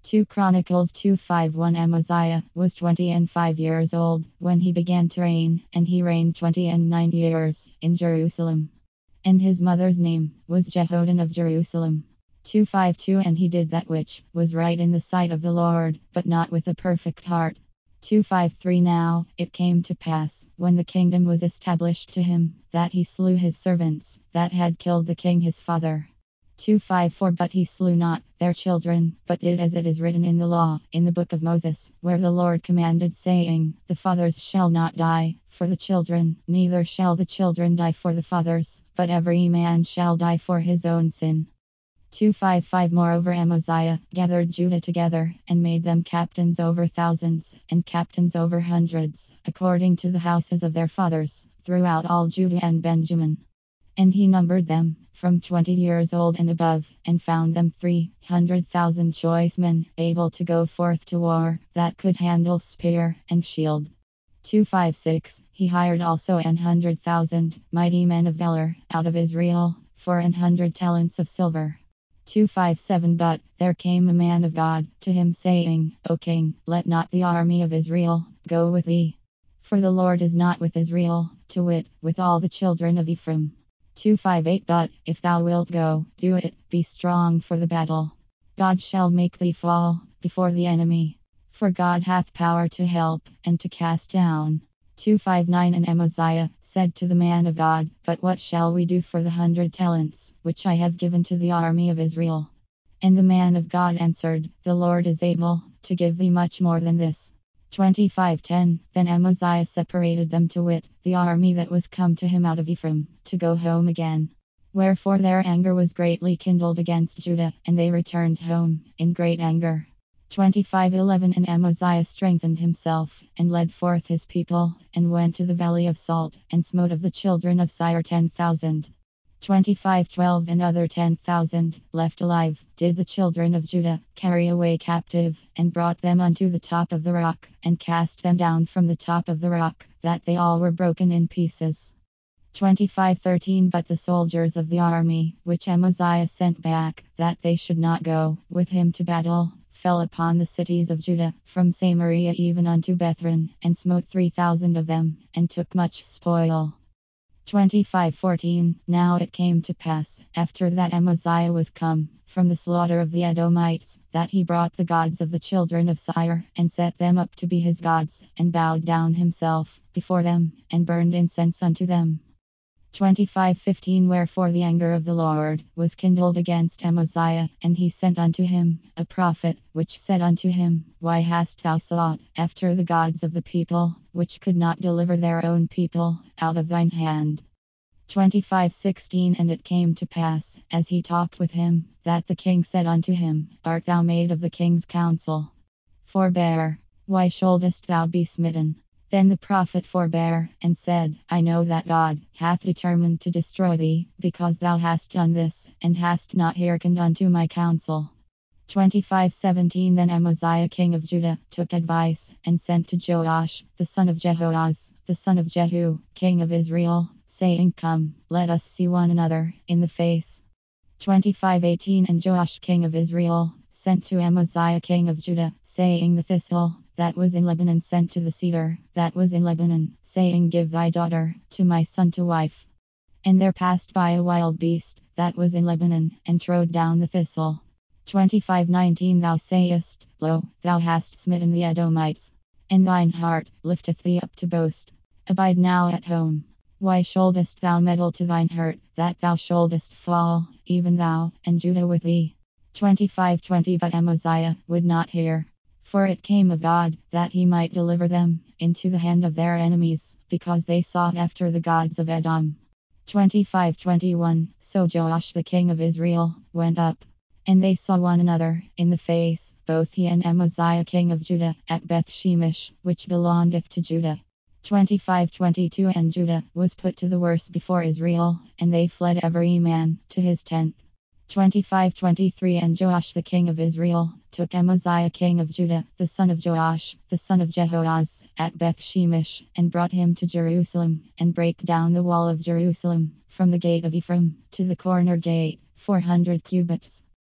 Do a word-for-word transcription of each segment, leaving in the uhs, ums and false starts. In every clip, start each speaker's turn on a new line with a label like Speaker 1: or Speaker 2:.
Speaker 1: two Chronicles two fifty-one. Amaziah was twenty and five years old when he began to reign, and he reigned twenty and nine years in Jerusalem. And his mother's name was Jehoaddan of Jerusalem. two fifty-two. And he did that which was right in the sight of the Lord, but not with a perfect heart. two fifty-three. Now it came to pass, when the kingdom was established to him, that he slew his servants that had killed the king his father. two fifty-four. But he slew not their children, but did as it is written in the law, in the book of Moses, where the Lord commanded, saying, The fathers shall not die for the children, neither shall the children die for the fathers, but every man shall die for his own sin. two fifty-five. Moreover, Amaziah gathered Judah together, and made them captains over thousands, and captains over hundreds, according to the houses of their fathers, throughout all Judah and Benjamin. And he numbered them, from twenty years old and above, and found them three hundred thousand choice men, able to go forth to war, that could handle spear and shield. two fifty-six. He hired also an hundred thousand mighty men of valor out of Israel, for an hundred talents of silver. two fifty-seven. But there came a man of God to him, saying, O king, let not the army of Israel go with thee. For the Lord is not with Israel, to wit, with all the children of Ephraim. two fifty-eight. But if thou wilt go, do it, be strong for the battle. God shall make thee fall before the enemy. For God hath power to help and to cast down. two fifty-nine. And Amaziah said to the man of God, But what shall we do for the hundred talents, which I have given to the army of Israel? And the man of God answered, The Lord is able to give thee much more than this. twenty-five ten. Then Amaziah separated them, to wit, the army that was come to him out of Ephraim, to go home again. Wherefore their anger was greatly kindled against Judah, and they returned home in great anger. twenty-five eleven. And Amaziah strengthened himself, and led forth his people, and went to the valley of Salt, and smote of the children of Seir ten thousand. twenty-five twelve. And other ten thousand, left alive, did the children of Judah carry away captive, and brought them unto the top of the rock, and cast them down from the top of the rock, that they all were broken in pieces. twenty-five thirteen. But the soldiers of the army, which Amaziah sent back, that they should not go with him to battle, fell upon the cities of Judah, from Samaria even unto Bethran, and smote three thousand of them, and took much spoil. twenty-five fourteen. Now it came to pass, after that Amaziah was come from the slaughter of the Edomites, that he brought the gods of the children of Seir, and set them up to be his gods, and bowed down himself before them, and burned incense unto them. twenty-five fifteen. Wherefore the anger of the Lord was kindled against Amaziah, and he sent unto him a prophet, which said unto him, Why hast thou sought after the gods of the people, which could not deliver their own people out of thine hand? twenty-five sixteen. And it came to pass, as he talked with him, that the king said unto him, Art thou made of the king's counsel? Forbear. Why shouldest thou be smitten? Then the prophet forbare, and said, I know that God hath determined to destroy thee, because thou hast done this, and hast not hearkened unto my counsel. twenty-five seventeen. Then Amaziah king of Judah took advice, and sent to Joash, the son of Jehoahaz, the son of Jehu, king of Israel, saying, Come, let us see one another in the face. twenty-five eighteen. And Joash king of Israel sent to Amaziah king of Judah, saying, The thistle that was in Lebanon sent to the cedar that was in Lebanon, saying, Give thy daughter to my son to wife. And there passed by a wild beast that was in Lebanon, and trode down the thistle. twenty-five nineteen. Thou sayest, Lo, thou hast smitten the Edomites, and thine heart lifteth thee up to boast. Abide now at home. Why shouldest thou meddle to thine hurt, that thou shouldest fall, even thou, and Judah with thee? twenty-five twenty. But Amaziah would not hear. For it came of God, that he might deliver them into the hand of their enemies, because they sought after the gods of Edom. twenty-five twenty-one. So Joash the king of Israel went up, and they saw one another in the face, both he and Amaziah king of Judah, at Beth Shemesh, which belongeth to Judah. twenty-five twenty-two. And Judah was put to the worse before Israel, and they fled every man to his tent. twenty-five twenty-three. And Joash the king of Israel took Amaziah king of Judah, the son of Joash, the son of Jehoahaz, at Beth Shemesh, and brought him to Jerusalem, and brake down the wall of Jerusalem, from the gate of Ephraim to the corner gate, four hundred cubits.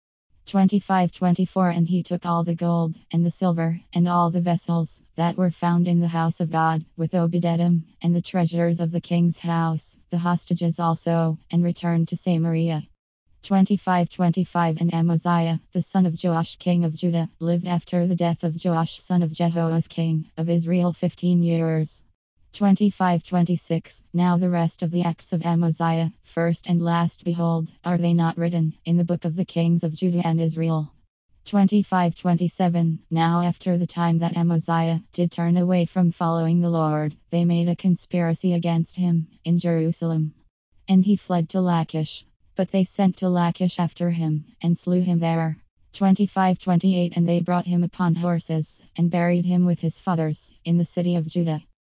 Speaker 1: twenty-five twenty-four And he took all the gold, and the silver, and all the vessels that were found in the house of God, with Obed-Edom, and the treasures of the king's house, the hostages also, and returned to Samaria. twenty-five twenty-five And Amaziah, the son of Joash king of Judah, lived after the death of Joash son of Jehoahaz king of Israel fifteen years. twenty-five twenty-six Now the rest of the acts of Amaziah, first and last, behold, are they not written in the book of the kings of Judah and Israel? twenty-five twenty-seven Now after the time that Amaziah did turn away from following the Lord, they made a conspiracy against him in Jerusalem. And he fled to Lachish. But they sent to Lachish after him, and slew him there. twenty-five twenty-eight And they brought him upon horses, and buried him with his fathers, in the city of Judah.